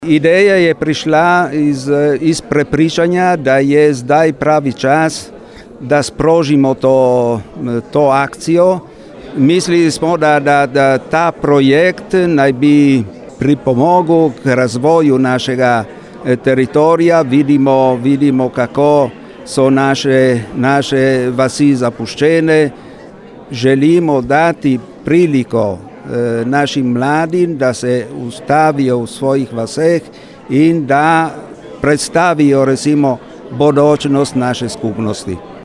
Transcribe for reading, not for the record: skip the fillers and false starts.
Ideja je prišla iz prepričanja, da je zdaj pravi čas, da sprožimo to akcijo. Mislili smo, da ta projekt naj bi pripomogel k razvoju našega teritorija. Vidimo kako so naše vasi zapuščene. Želimo dati priliko našim mladim, da se ustavijo v svojih vaseh in da predstavijo recimo bodočnost naše skupnosti.